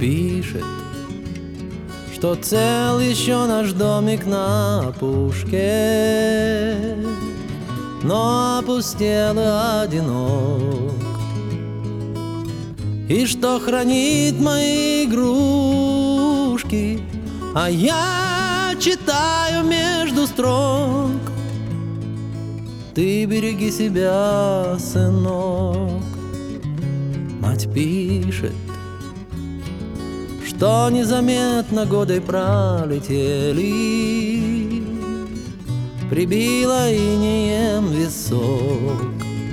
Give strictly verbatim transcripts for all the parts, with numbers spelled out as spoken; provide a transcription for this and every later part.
пишет, что цел еще наш домик на опушке, но опустел и одинок, и что хранит мои игрушки, а я читаю между строк. Ты береги себя, сынок. Мать пишет, что незаметно годы пролетели, прибило инеем висок,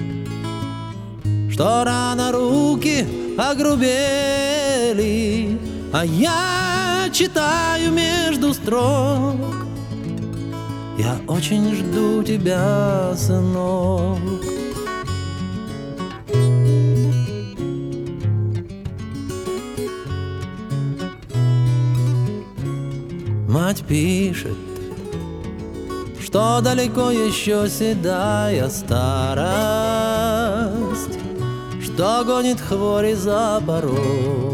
что рано руки огрубели, а я читаю между строк. Я очень жду тебя, сынок. Мать пишет, что далеко еще седая старость, что гонит хвори за порог,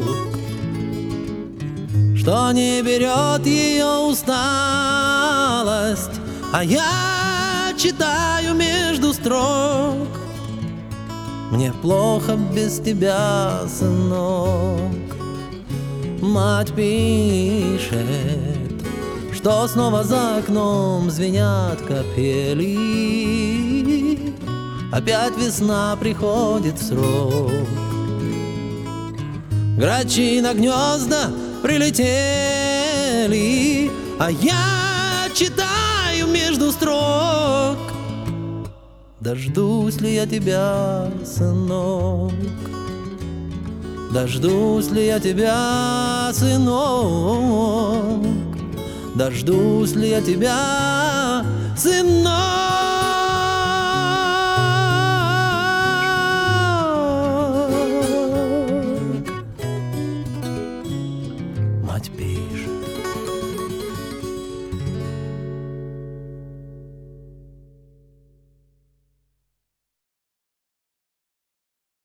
что не берет ее усталость, а я читаю между строк. Мне плохо без тебя, сынок. Мать пишет, что снова за окном звенят капели, опять весна приходит в срок. Грачи на гнезда прилетели, а я читаю между строк. Дождусь ли я тебя, сынок? Дождусь ли я тебя, сынок? Дождусь ли я тебя, сынок?